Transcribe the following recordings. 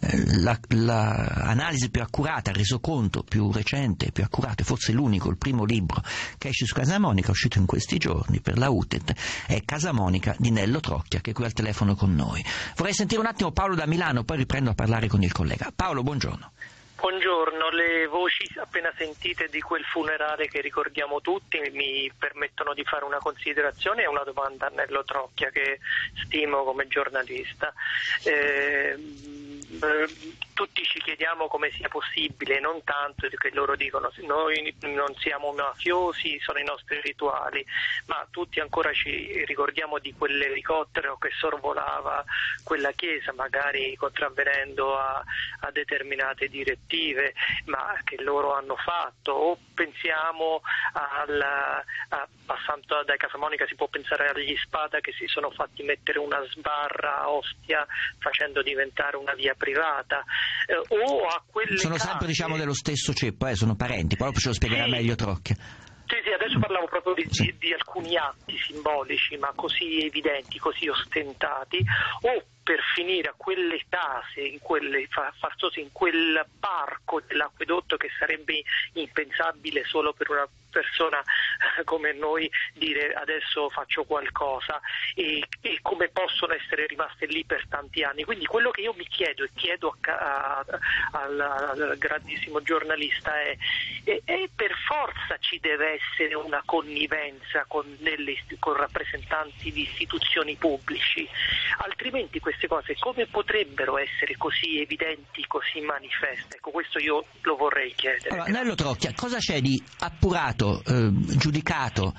l'analisi più accurata, il resoconto più recente, più accurato, forse l'unico, il primo libro che esce su Casa Monica, è uscito in questi giorni per la UTET, è Casa Monica di Nello Trocchia, che è qui al telefono con noi. Vorrei sentire un attimo Paolo da Milano, poi riprendo a parlare con il collega. Paolo, buongiorno. Buongiorno, le voci appena sentite di quel funerale che ricordiamo tutti mi permettono di fare una considerazione e una domanda a Nello Trocchia, che stimo come giornalista. Tutti ci chiediamo come sia possibile, non tanto che loro dicono noi non siamo mafiosi, sono i nostri rituali, ma tutti ancora ci ricordiamo di quell'elicottero che sorvolava quella chiesa, magari contravvenendo a determinate direttive, ma che loro hanno fatto, o pensiamo passando da Casa Monica si può pensare agli Spada che si sono fatti mettere una sbarra a Ostia facendo diventare una via privata, o a quelle sono case... sempre dello stesso ceppo, sono parenti, poi ce lo spiegherà meglio Trocchia. Sì, adesso parlavo proprio di alcuni atti simbolici, ma così evidenti, così ostentati, o per finire a quelle case, in quelle farzose, in quel parco dell'acquedotto che sarebbe impensabile solo per una persona come noi dire adesso faccio qualcosa, e come possono essere rimaste lì per tanti anni. Quindi quello che io mi chiedo e chiedo al grandissimo giornalista è per forza ci deve essere una connivenza con rappresentanti di istituzioni pubblici, altrimenti queste cose come potrebbero essere così evidenti, così manifeste? Ecco, questo io lo vorrei chiedere. Allora, Nello Trocchia, cosa c'è di appurato, giudicato,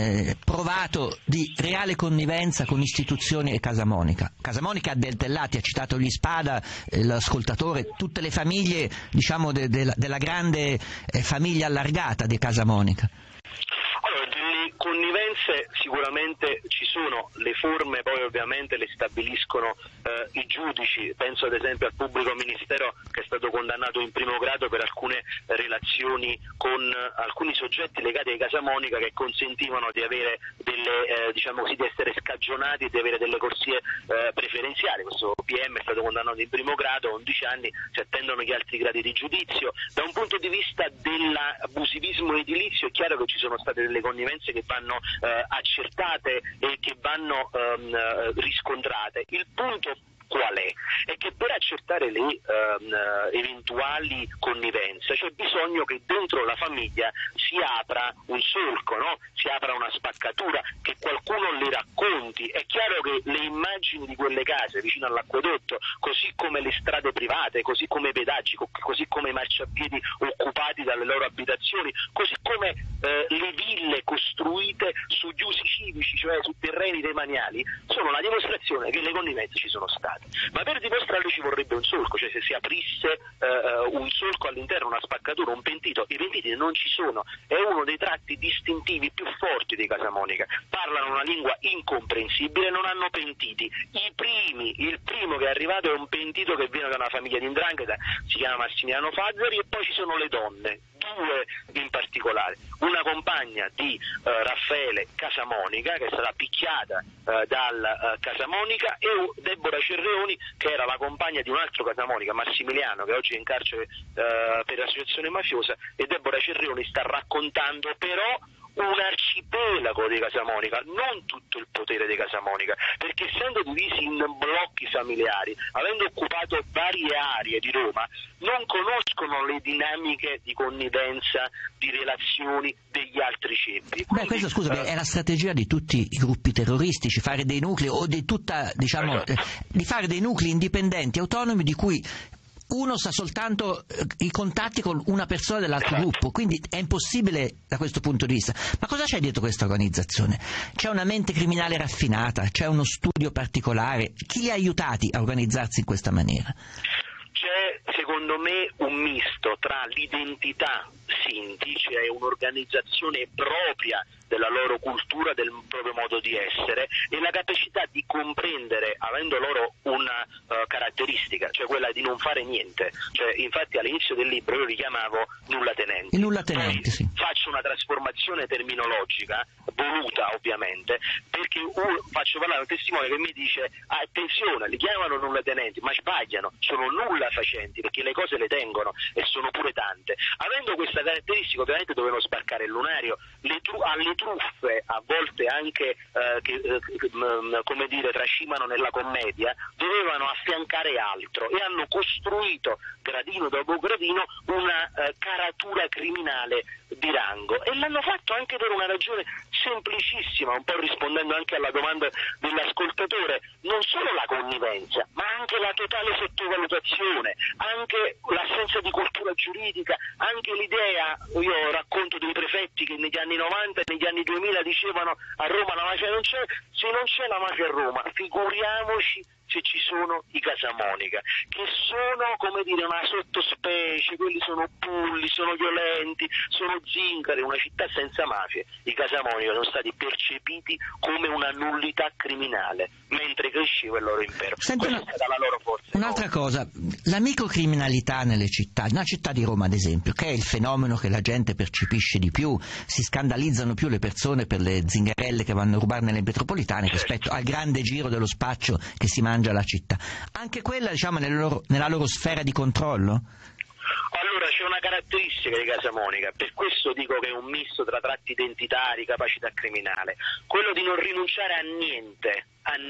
provato di reale connivenza con istituzioni e Casa Monica? Casa Monica ha dentellati, ha citato gli Spada, l'ascoltatore, tutte le famiglie della grande famiglia allargata di Casa Monica. Allora, delle connivenze sicuramente ci sono, le forme poi ovviamente le stabiliscono i giudici. Penso ad esempio al pubblico ministero che è stato condannato in primo grado per alcune relazioni con alcuni soggetti legati a Casa Monica che consentivano di avere delle di essere scagionati e di avere delle corsie preferenziali. Questo PM è stato condannato in primo grado, 11 anni, si attendono gli altri gradi di giudizio. Da un punto di vista dell'abusivismo edilizio è chiaro che ci sono state delle connivenze che vanno accertate e che vanno riscontrate. Il punto qual è? È che per accertare le eventuali connivenze c'è bisogno che dentro la famiglia si apra un solco, no? Si apra una spaccatura, che qualcuno le racconti. È chiaro che le immagini di quelle case vicino all'acquedotto, così come le strade private, così come i pedaggi, così come i marciapiedi occupati dalle loro abitazioni, così come le ville costruite sugli usi civici, cioè su terreni demaniali, sono la dimostrazione che le connivenze ci sono state. Ma per dimostrarlo ci vorrebbe un solco, cioè se si aprisse un solco all'interno, una spaccatura, un pentito. I pentiti non ci sono, è uno dei tratti distintivi più forti di Casa Monica. Parlano una lingua incomprensibile, non hanno pentiti. Il primo che è arrivato è un pentito che viene da una famiglia di 'ndrangheta, si chiama Massimiliano Fazzari, e poi ci sono le donne, due in particolare, una compagna di Raffaele Casamonica che è stata picchiata dal Casamonica, e Deborah Cerreoni che era la compagna di un altro Casamonica, Massimiliano, che oggi è in carcere per associazione mafiosa. E Deborah Cerreoni sta raccontando però un arcipelago di Casa Monica, non tutto il potere di Casa Monica, perché essendo divisi in blocchi familiari, avendo occupato varie aree di Roma, non conoscono le dinamiche di connivenza, di relazioni degli altri ceppi. Beh, questo, scusami, è la strategia di tutti i gruppi terroristici, fare dei nuclei, o di tutta, di fare dei nuclei indipendenti, autonomi, di cui uno sa soltanto i contatti con una persona dell'altro gruppo, quindi è impossibile da questo punto di vista. Ma cosa c'è dietro questa organizzazione? C'è una mente criminale raffinata? C'è uno studio particolare? Chi li ha aiutati a organizzarsi in questa maniera? C'è secondo me un misto tra l'identità Sinti, cioè un'organizzazione propria della loro cultura, del proprio modo di essere, e la capacità di comprendere, avendo loro una caratteristica, cioè quella di non fare niente. Cioè, infatti all'inizio del libro io li chiamavo nullatenenti. I nullatenenti, sì. Faccio una trasformazione terminologica, voluta ovviamente, perché faccio parlare un testimone che mi dice: attenzione, li chiamano nullatenenti, ma sbagliano, sono nulla facenti, perché le cose le tengono e sono pure tante. Avendo questa caratteristica ovviamente dovevano sbarcare il lunario, alle truffe, a volte anche come dire, trascimano nella commedia, dovevano affiancare altro, e hanno costruito gradino dopo gradino una caratura criminale di rango, e l'hanno fatto anche per una ragione semplicissima, un po' rispondendo anche alla domanda dell'ascoltatore: non solo la connivenza, ma anche la totale sottovalutazione, anche l'assenza di cultura giuridica, anche l'idea, io racconto dei prefetti che negli anni 90 e negli anni 2000 dicevano: a Roma la mafia non c'è, se non c'è la mafia a Roma, figuriamoci se ci sono i Casamonica, che sono, come dire, una sottospecie. Quelli sono pulli, sono violenti, sono zingari. Una città senza mafie, i Casamonica sono stati percepiti come una nullità criminale, mentre cresceva il loro impero. Senti, questa è stata la loro forza. Un'altra cosa, la microcriminalità nelle città, nella città di Roma ad esempio, che è il fenomeno che la gente percepisce di più, si scandalizzano più le persone per le zingarelle che vanno a rubare nelle metropolitane rispetto al grande giro dello spaccio che si mangia la città. Anche quella, diciamo, nella loro sfera di controllo? Allora, c'è una caratteristica di Casamonica, per questo dico che è un misto tra tratti identitari, capacità criminale, quello di non rinunciare a niente.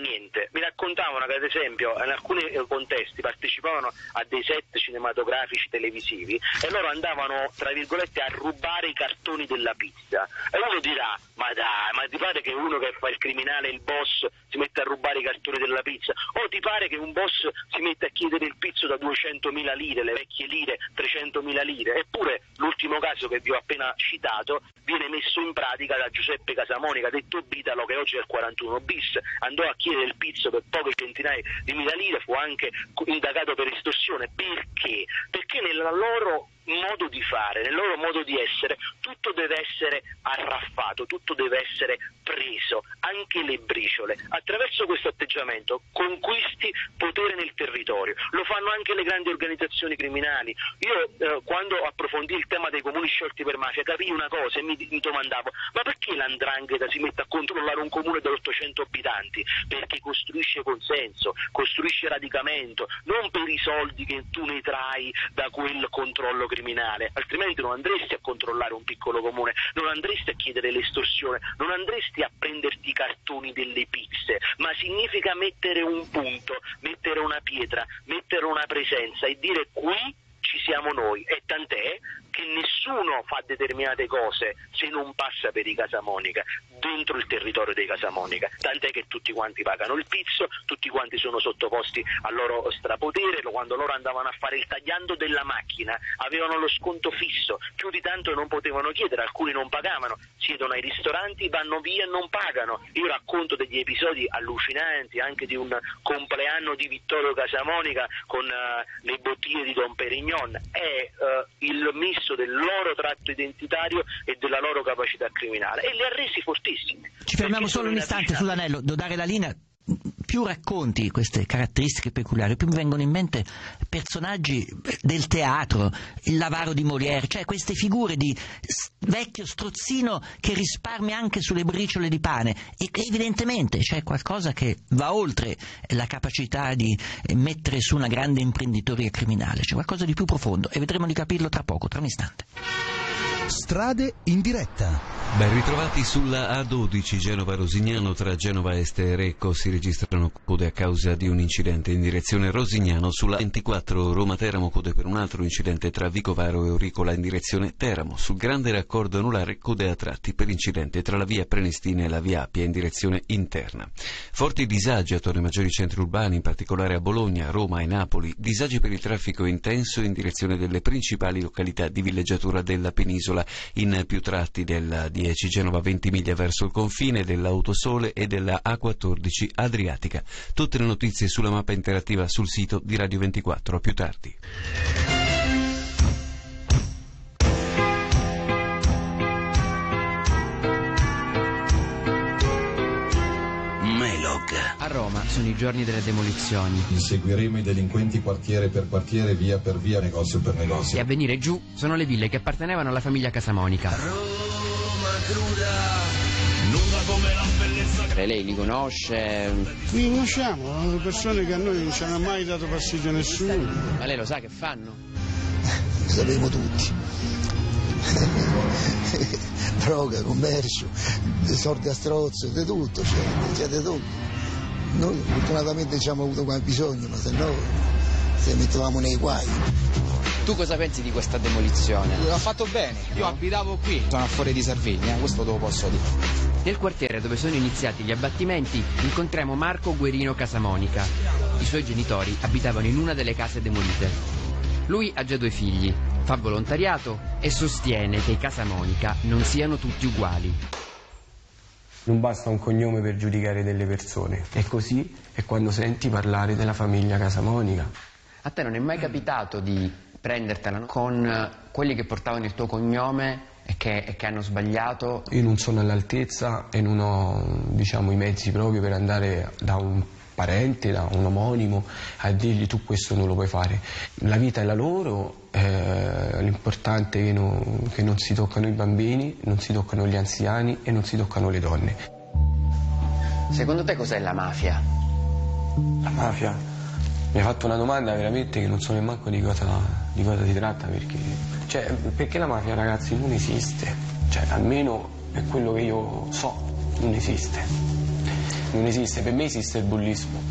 Mi raccontavano che ad esempio in alcuni contesti partecipavano a dei set cinematografici televisivi e loro andavano, tra virgolette, a rubare i cartoni della pizza, e uno dirà: ma dai, ma ti pare che uno che fa il criminale, il boss, si mette a rubare i cartoni della pizza? O ti pare che un boss si mette a chiedere il pizzo da 200.000 lire, le vecchie lire, 300.000 lire? Eppure l'ultimo caso che vi ho appena citato viene messo in pratica da Giuseppe Casamonica, detto Bitalo, che oggi è il 41 bis, andò a chiedere il pizzo per poche centinaia di mila lire, fu anche indagato per estorsione. Perché? Perché nel loro modo di fare, nel loro modo di essere, tutto deve essere arraffato, tutto deve essere preso, anche le briciole. Attraverso questo atteggiamento conquisti potere nel territorio. Lo fanno anche le grandi organizzazioni criminali. Io quando approfondì il tema dei comuni sciolti per mafia capii una cosa e mi domandavo: ma perché l''ndrangheta si mette a controllare un comune da 800 abitanti? Perché costruisce consenso, costruisce radicamento, non per i soldi che tu ne trai da quel controllo criminale, altrimenti non andresti a controllare un piccolo comune, non andresti a chiedere l'estorsione, non andresti a prenderti i cartoni delle pizze, ma significa mettere un punto, mettere una pietra, mettere una presenza e dire: qui ci siamo noi. E tant'è che nessuno fa determinate cose se non passa per i Casamonica, dentro il territorio dei Casamonica, tant'è che tutti quanti pagano il pizzo, tutti quanti sono sottoposti al loro strapotere. Quando loro andavano a fare il tagliando della macchina avevano lo sconto fisso, più di tanto non potevano chiedere, alcuni non pagavano, siedono ai ristoranti, vanno via e non pagano. Io racconto degli episodi allucinanti anche di un compleanno di Vittorio Casamonica con le bottiglie di Dom Perignon. È il misto del loro tratto identitario e della loro capacità criminale, e li ha resi fortissimi. Ci fermiamo solo un istante sull'anello, devo dare la linea. Più racconti queste caratteristiche peculiari, più mi vengono in mente personaggi del teatro, il Lavaro di Molière, cioè queste figure di vecchio strozzino che risparmia anche sulle briciole di pane, e evidentemente c'è qualcosa che va oltre la capacità di mettere su una grande imprenditoria criminale, c'è qualcosa di più profondo, e vedremo di capirlo tra poco, tra un istante. Strade in diretta. Ben ritrovati sulla A12 Genova-Rosignano. Tra Genova Est e Recco si registrano code a causa di un incidente in direzione Rosignano. Sulla 24 Roma-Teramo code per un altro incidente tra Vicovaro e Auricola in direzione Teramo. Sul grande raccordo anulare code a tratti per incidente tra la via Prenestina e la via Appia in direzione interna. Forti disagi attorno ai maggiori centri urbani, in particolare a Bologna, Roma e Napoli. Disagi per il traffico intenso in direzione delle principali località di villeggiatura della penisola, in più tratti della 10 Genova Ventimiglia verso il confine, dell'Autosole e della A14 Adriatica. Tutte le notizie sulla mappa interattiva sul sito di Radio 24. A più tardi. A Roma sono i giorni delle demolizioni. Inseguiremo i delinquenti quartiere per quartiere, via per via, negozio per negozio. E a venire giù sono le ville che appartenevano alla famiglia Casamonica. Roma cruda, nuda come la bellezza. Lei li conosce? Li conosciamo, sono persone che a noi non ci hanno mai dato fastidio a nessuno. Ma lei lo sa che fanno? Lo sappiamo tutti. Droga, commercio, soldi a strozzo, di tutto, c'è di tutto. Noi fortunatamente ci abbiamo avuto qua bisogno, ma se no se mettevamo nei guai. Tu cosa pensi di questa demolizione? L'ha fatto bene, io abitavo qui, sono a Fuori di Sardegna, questo te lo posso dire. Nel quartiere dove sono iniziati gli abbattimenti incontriamo Marco Guerino Casamonica. I suoi genitori abitavano in una delle case demolite. Lui ha già 2 figli, fa volontariato e sostiene che i Casamonica non siano tutti uguali. Non basta un cognome per giudicare delle persone, è così è quando senti parlare della famiglia Casamonica. A te non è mai capitato di prendertela con quelli che portavano il tuo cognome e che hanno sbagliato? Io non sono all'altezza e non ho, i mezzi proprio per andare da un parente, da un omonimo, a dirgli tu questo non lo puoi fare. La vita è la loro, l'importante è che non si toccano i bambini, non si toccano gli anziani e non si toccano le donne. Secondo te cos'è la mafia? La mafia? Mi hai fatto una domanda veramente che non so nemmeno di cosa si tratta, perché la mafia, ragazzi, non esiste, almeno è quello che io so, non esiste. Non esiste, per me esiste il bullismo.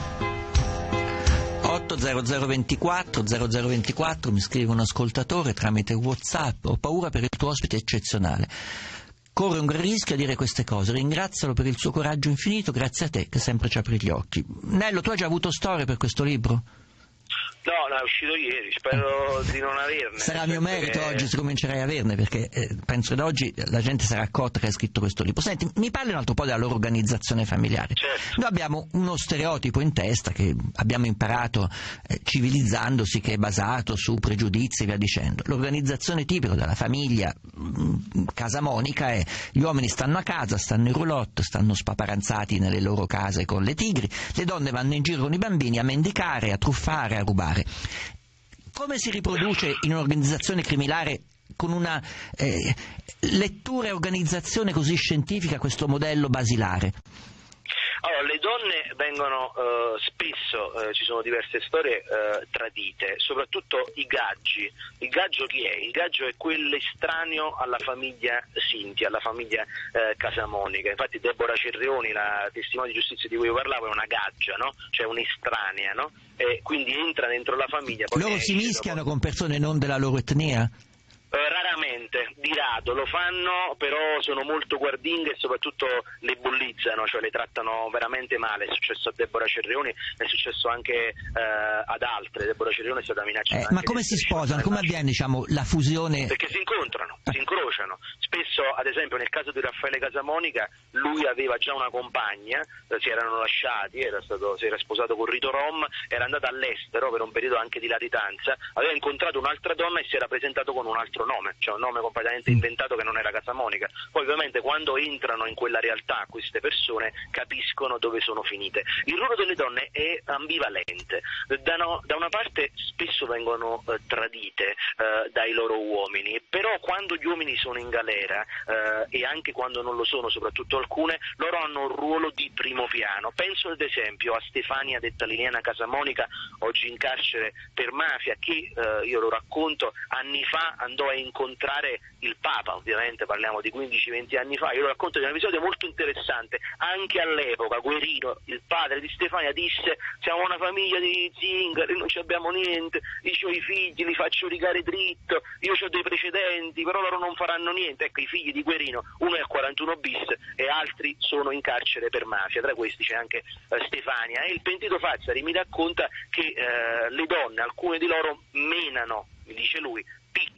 80024 mi scrive un ascoltatore tramite WhatsApp: ho paura per il tuo ospite eccezionale, corre un gran rischio a dire queste cose, ringrazialo per il suo coraggio infinito, grazie a te che sempre ci apri gli occhi. Nello, tu hai già avuto storie per questo libro? No, è uscito ieri, spero di non averne. Sarà mio merito oggi se comincerai a averne, perché penso che da oggi la gente sarà accorta che hai scritto questo libro. Senti, mi parli un altro po' della loro organizzazione familiare. Certo. Noi abbiamo uno stereotipo in testa che abbiamo imparato civilizzandosi, che è basato su pregiudizi e via dicendo. L'organizzazione tipica della famiglia Casamonica è: gli uomini stanno a casa, stanno in roulotte, stanno spaparanzati nelle loro case con le tigri, le donne vanno in giro con i bambini a mendicare, a truffare, a rubare. Come si riproduce in un'organizzazione criminale con una lettura e organizzazione così scientifica questo modello basilare? Allora, le donne vengono spesso, ci sono diverse storie, tradite, soprattutto i gaggi. Il gaggio chi è? Il gaggio è quell'estraneo alla famiglia Sinti, alla famiglia Casamonica. Infatti Deborah Cerreoni, la testimone di giustizia di cui io parlavo, è una gaggia, no? Cioè un'estranea, no? E quindi entra dentro la famiglia. Loro si mischiano con persone non della loro etnia? Raramente, di rado lo fanno, però sono molto guardinghe e soprattutto le bullizzano, cioè le trattano veramente male. È successo a Deborah Cerreoni, è successo anche ad altre. Deborah Cerreoni è stata minacciata. Ma come si sposano? Come avviene la fusione? Perché si incontrano, si incrociano. Spesso, ad esempio, nel caso di Raffaele Casamonica, lui aveva già una compagna, si erano lasciati, si era sposato con Rito Rom, era andato all'estero per un periodo anche di latitanza, aveva incontrato un'altra donna e si era presentato con un altro nome, cioè un nome completamente inventato che non era Casamonica. Poi ovviamente quando entrano in quella realtà queste persone capiscono dove sono finite. Il ruolo delle donne è ambivalente. Da una parte spesso vengono tradite dai loro uomini, però quando gli uomini sono in galera e anche quando non lo sono, soprattutto alcune, loro hanno un ruolo di primo piano. Penso ad esempio a Stefania, detta Liliana Casamonica, oggi in carcere per mafia, che io lo racconto, anni fa andò a incontrare il Papa, ovviamente parliamo di 15-20 anni fa. Io lo racconto di un episodio molto interessante. Anche all'epoca Guerino, il padre di Stefania, disse: siamo una famiglia di zingari, non ci abbiamo niente, io ho i figli, li faccio rigare dritto, io ho dei precedenti, però loro non faranno niente. Ecco, i figli di Guerino, uno è al 41 bis e altri sono in carcere per mafia, tra questi c'è anche Stefania. E il pentito Fazzari mi racconta che le donne, alcune di loro menano, mi dice lui, picchi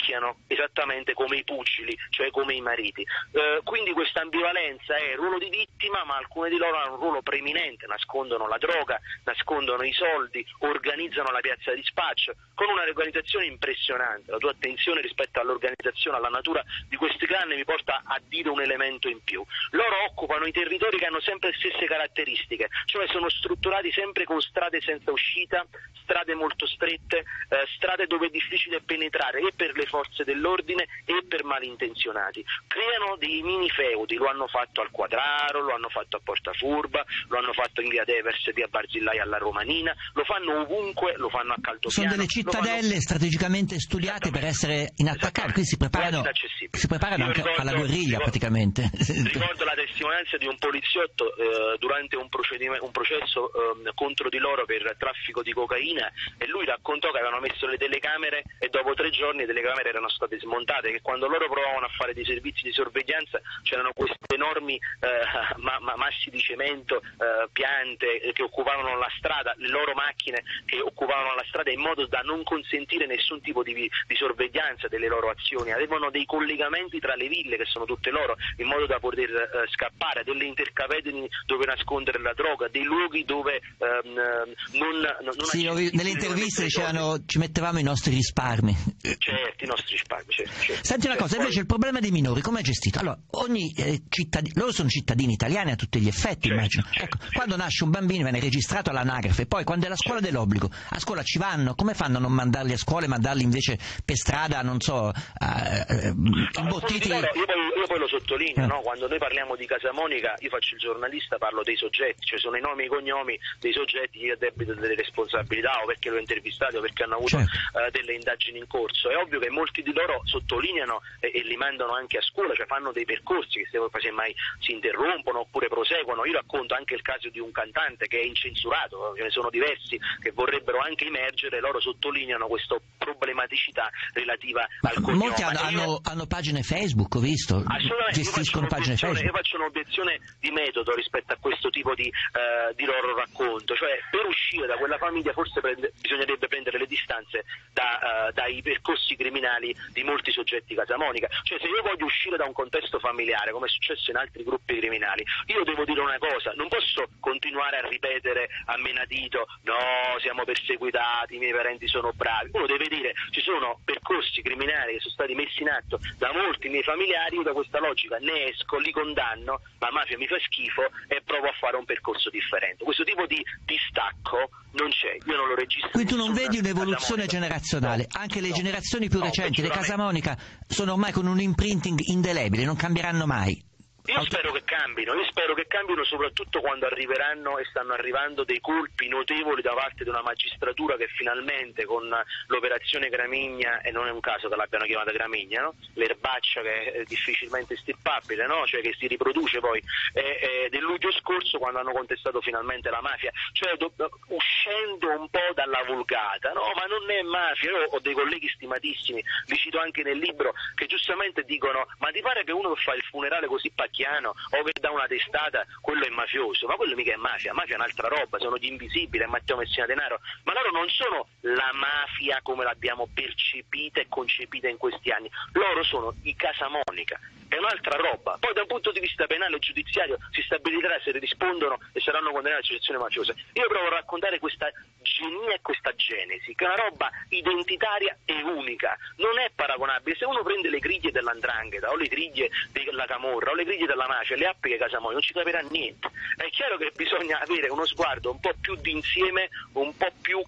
rischiano esattamente come i pugili, cioè come i mariti. Quindi questa ambivalenza è il ruolo di vittima, ma alcune di loro hanno un ruolo preeminente, nascondono la droga, nascondono i soldi, organizzano la piazza di spaccio con una organizzazione impressionante. La tua attenzione rispetto all'organizzazione, alla natura di questi clan mi porta a dire un elemento in più. Loro occupano i territori che hanno sempre le stesse caratteristiche, cioè sono strutturati sempre con strade senza uscita, strade molto strette, strade dove è difficile penetrare e per le forze dell'ordine e per malintenzionati. Creano dei mini feudi, lo hanno fatto al Quadraro, lo hanno fatto a Portafurba, lo hanno fatto in via Devers, via Barzillai alla Romanina, lo fanno ovunque, lo fanno a Caldopiano. Sono delle cittadelle strategicamente studiate per essere inattaccabili, quindi si preparano anche alla guerriglia praticamente. Ricordo la testimonianza di un poliziotto durante un processo contro di loro per traffico di cocaina, e lui raccontò che avevano messo le telecamere e dopo 3 giorni le telecamere erano state smontate, che quando loro provavano a fare dei servizi di sorveglianza c'erano questi enormi massi di cemento, piante che occupavano la strada, le loro macchine che occupavano la strada, in modo da non consentire nessun tipo di sorveglianza delle loro azioni. Avevano dei collegamenti tra le ville che sono tutte loro, in modo da poter scappare, delle intercapedini dove nascondere la droga, dei luoghi dove nelle interviste dicevano ci mettevamo i nostri risparmi. Certo, i nostri risparmi, certo. Senti una cosa, invece il problema dei minori come è gestito? Allora, ogni loro sono cittadini italiani a tutti gli effetti, immagino. Ecco, quando nasce un bambino viene registrato all'anagrafe, poi quando è la scuola dell'obbligo, a scuola ci vanno, come fanno a non mandarli a scuola e mandarli invece per strada, non so, imbottiti? Io poi lo sottolineo, no? Quando noi parliamo di Casamonica, io faccio il giornalista, parlo dei soggetti, cioè sono i nomi e i cognomi dei soggetti che debito delle responsabilità, o perché l'ho intervistato o perché hanno avuto delle indagini in corso. È ovvio che molti di loro sottolineano e li mandano anche a scuola, cioè fanno dei percorsi che semmai si interrompono oppure proseguono. Io racconto anche il caso di un cantante che è incensurato, ce ne sono diversi che vorrebbero anche emergere, loro sottolineano questa problematicità relativa al cognome. Molti hanno pagine Facebook, ho visto, gestiscono pagine Facebook. Io faccio un'obiezione di metodo rispetto a questo tipo di loro racconto, cioè per uscire da quella famiglia forse bisognerebbe prendere le distanze dai percorsi criminali di molti soggetti Casamonica. Cioè, se io voglio uscire da un contesto familiare, come è successo in altri gruppi criminali, io devo dire una cosa: non posso continuare a ripetere a menadito no, siamo perseguitati, i miei parenti sono bravi. Uno deve dire ci sono percorsi criminali che sono stati messi in atto da molti miei familiari, io da questa logica ne esco, li condanno, la mafia mi fa schifo e provo a fare un percorso differente. Questo tipo di distacco non c'è, io non lo registro. Quindi tu non vedi un'evoluzione generazionale? Anche le generazioni più recenti, le Casamonica, sono ormai con un imprinting indelebile, non cambieranno mai. Io spero che cambino soprattutto quando arriveranno e stanno arrivando dei colpi notevoli da parte di una magistratura che finalmente con l'operazione Gramigna, e non è un caso che l'abbiano chiamata Gramigna, no? L'erbaccia che è difficilmente estirpabile, no? Cioè che si riproduce poi, del luglio scorso, quando hanno contestato finalmente la mafia, cioè uscendo un po' dalla vulgata, no? Ma non è mafia. Io ho dei colleghi stimatissimi, li cito anche nel libro, che giustamente dicono: ma ti pare che uno che fa il funerale così pacchiano o che dà una testata, quello è mafioso? Ma quello mica è mafia è un'altra roba, sono gli invisibili, è Matteo Messina Denaro. Ma loro non sono la mafia come l'abbiamo percepita e concepita in questi anni, loro sono i Casamonica, è un'altra roba. Poi da un punto di vista penale e giudiziario si stabilirà se rispondono e saranno condannati all'associazione mafiosa. Io provo a raccontare questa genia e questa genesi, che è una roba identitaria e unica, non è paragonabile. Se uno prende le griglie dell''ndrangheta o le griglie della camorra o le griglie della mafia, le appliche Casamonica, non ci capirà niente. È chiaro che bisogna avere uno sguardo un po' più d'insieme, un po' più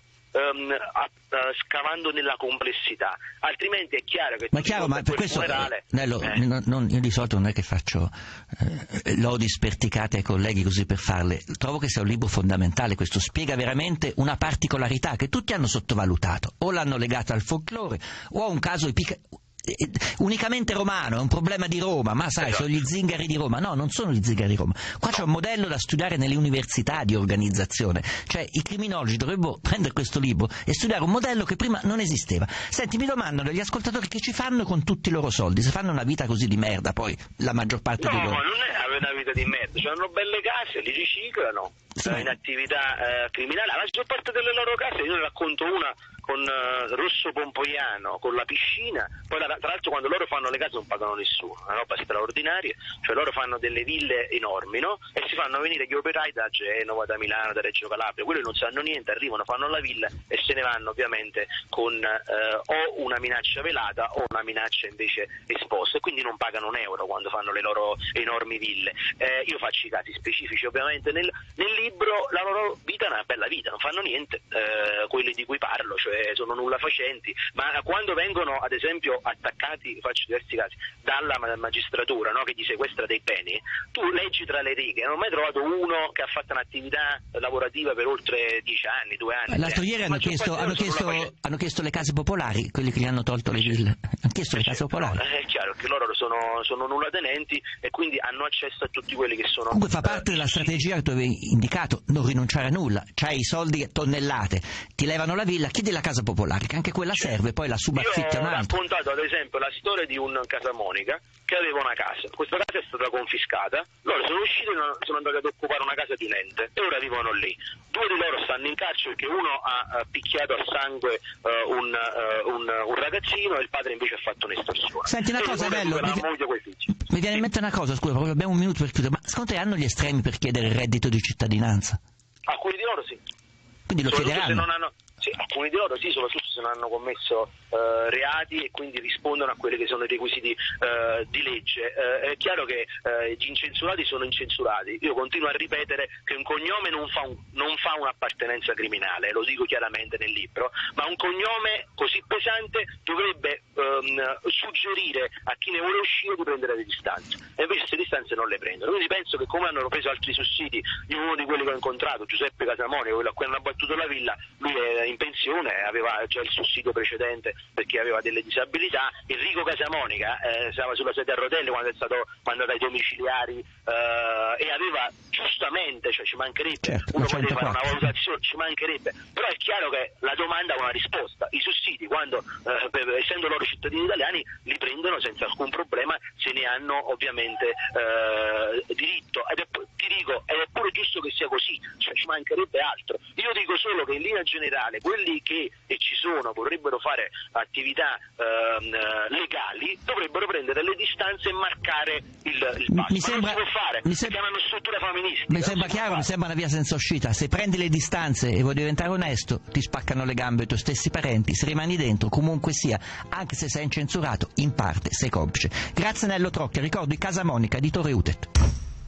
scavando nella complessità, altrimenti è chiaro che ma per questo Nello, io di solito non è che faccio lodi sperticate ai colleghi così per farle. Trovo che sia un libro fondamentale, questo spiega veramente una particolarità che tutti hanno sottovalutato, o l'hanno legata al folklore o a un caso unicamente romano, è un problema di Roma, ma sai, sono gli zingari di Roma. No, non sono gli zingari di Roma. Qua c'è un modello da studiare nelle università di organizzazione, cioè i criminologi dovrebbero prendere questo libro e studiare un modello che prima non esisteva. Senti, mi domandano gli ascoltatori che ci fanno con tutti i loro soldi, se fanno una vita così di merda, poi la maggior parte di loro. No, non è avere una vita di merda, hanno belle case, li riciclano in attività criminali. La maggior parte delle loro case, io ne racconto una con Rosso Pompoiano, con la piscina, poi tra l'altro quando loro fanno le case non pagano nessuno, una roba straordinaria, cioè loro fanno delle ville enormi, no? E si fanno venire gli operai da Genova, da Milano, da Reggio Calabria, quelli non sanno niente, arrivano, fanno la villa e se ne vanno ovviamente con o una minaccia velata o una minaccia invece esposta, e quindi non pagano un euro quando fanno le loro enormi ville. Io faccio i casi specifici ovviamente nel libro, la loro vita è una bella vita, non fanno niente, quelli di cui parlo, cioè sono nulla facenti, ma quando vengono ad esempio attaccati, faccio diversi casi, dalla magistratura, no, che gli sequestra dei beni, tu leggi tra le righe, non ho mai trovato uno che ha fatto un'attività lavorativa per oltre 10 anni, 2 anni. L'altro ieri hanno chiesto le case popolari, quelli che gli hanno tolto le ville, hanno chiesto le case popolari. No, è chiaro che loro sono nullatenenti e quindi hanno accesso a tutti quelli che sono... Comunque fa parte della strategia che tu avevi indicato, non rinunciare a nulla, c'hai i soldi tonnellate, ti levano la villa, chiedi la casa popolare, che anche quella serve, poi la subaffitti a un altro. Io ho raccontato ad esempio la storia di un Casamonica che aveva una casa, questa casa è stata confiscata, loro sono usciti e sono andati ad occupare una casa di un ente e ora vivono lì. 2 di loro stanno in carcere perché uno ha picchiato a sangue un ragazzino e il padre invece ha fatto un'estorsione. Senti una cosa, Bello, mi viene in mente una cosa, scusa, abbiamo un minuto per chiudere, ma secondo te hanno gli estremi per chiedere il reddito di cittadinanza? Alcuni di loro sì. Quindi lo chiederanno? Sì, alcuni di loro sì, soprattutto se non hanno commesso reati e quindi rispondono a quelli che sono i requisiti di legge. È chiaro che gli incensurati sono incensurati. Io continuo a ripetere che un cognome non fa un'appartenenza criminale, lo dico chiaramente nel libro, ma un cognome così pesante dovrebbe suggerire a chi ne vuole uscire di prendere le distanze, e invece queste distanze non le prendono. Quindi penso che come hanno preso altri sussidi, uno di quelli che ho incontrato, Giuseppe Casamonica, quello a cui hanno abbattuto la villa, lui è in pensione, aveva già il sussidio precedente perché aveva delle disabilità. Enrico Casamonica stava sulla sedia a rotelle quando dai domiciliari e aveva giustamente, cioè ci mancherebbe, certo, uno poteva fare una valutazione, ci mancherebbe, però è chiaro che la domanda ha una risposta. I sussidi, quando essendo loro cittadini italiani, li prendono senza alcun problema, se ne hanno ovviamente diritto, ed è pure giusto che sia così, cioè ci mancherebbe altro. Io dico solo che in linea generale quelli che ci sono vorrebbero fare attività legali dovrebbero prendere le distanze e marcare il passo. Mi sembra, non si può fare, si chiamano strutture femministiche. Mi sembra chiaro, mi sembra una via senza uscita. Se prendi le distanze e vuoi diventare onesto, ti spaccano le gambe i tuoi stessi parenti. Se rimani dentro, comunque sia, anche se sei incensurato, in parte sei complice. Grazie Nello Trocchia, ricordo i Casamonica di Torre Utet.